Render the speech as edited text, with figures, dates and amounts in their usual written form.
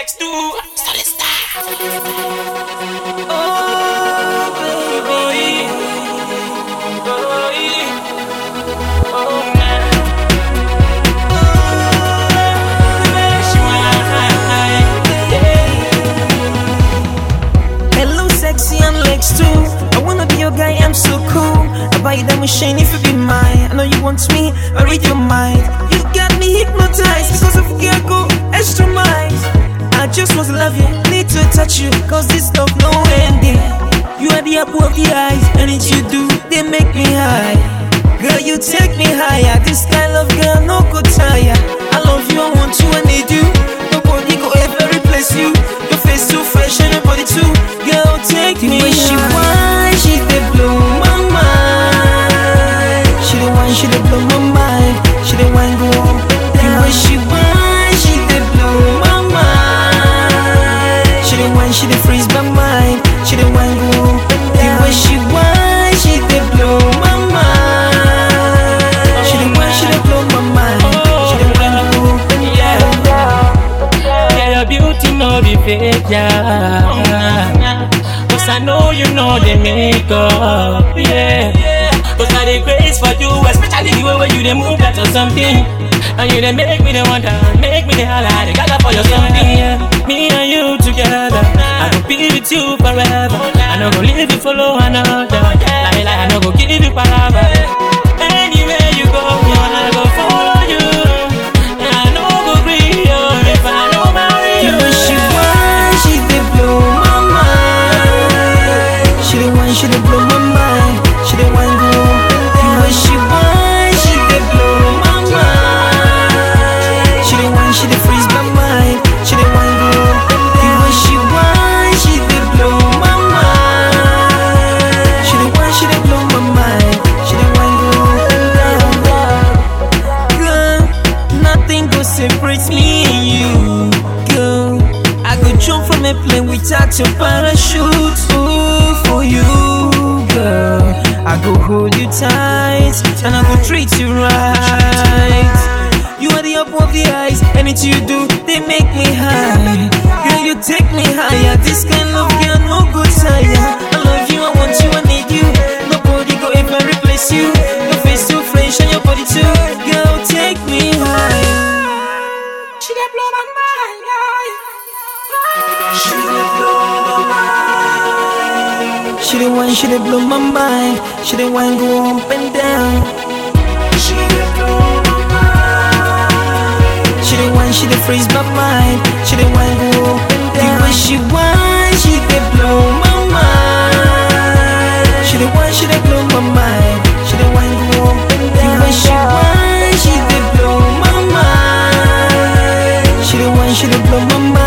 Lex do Solid Star. Oh, baby. Oh, man. Hello, sexy, I'm Lex too. I wanna be your guy, I'm so cool. I buy you that machine if you be mine. I know you want me, I read your mind. You got me hypnotized because of you, I go extra miles. I just want to love you, need to touch you, cause this love no ending. You are the apple of the eyes, anything you do, they make me high. Girl, you take me higher, this kind of girl no go tire. I love you, I want you, I need you. Nobody go ever replace you. Your face too fresh and your body too. Girl, take me higher. She whine, she dey blow my mind. She the one, she dey blow my mind. She the one go up and down. The way she whine, she dey blow my mind. She the one, she dey freeze my mind. She the one go up and down. The way she whine, she dey blow my mind. She the one, she dey blow my mind. She the one go up and down. Yeah, your beauty no be fake, yeah. Cause I know you know the makeup, yeah. Cause I dey grace for you, especially the way where you dey move that or something. And you dey make me the wonder, make me the holla, the gaga for your something, yeah. Me and you together, I go be with you forever. I no go leave you follow another, like I no go give you forever. Anywhere you go, I go follow you. And I no go agree, if I don't marry you. The way she whine, she dey blow my mind. She the one, she dey blow my mind. She the one go up and down. The way she whine, she dey blow my mind. She the one, she dey freeze my mind. She the one go up and down. The way she whine, she dey blow my mind. She the one, she dey blow my mind. She the one go up and down. Girl, nothing go separate me and you. Girl, I go jump from a plane without your parachute. Ooh, for you, girl, I go hold you tight and I go treat you right. You are the apple of the eyes, anything you do, they make me high. Girl, you take me higher. This kind of girl no go tire. I love you, I want you, I need you. Nobody go ever replace you. Your face too fresh and your body too. Girl, take me higher. She dey blow my mind, She dey blow my mind. She the one, she dey blow my mind. She the one go up and down. She dey blow my mind. She the one, she dey freeze my mind. She the one go up and down. The way she whine, she dey blow my mind. She the one, she dey blow my mind. She the one go up and down. The way she whine, she dey blow my mind. She the one, she dey blow my mind.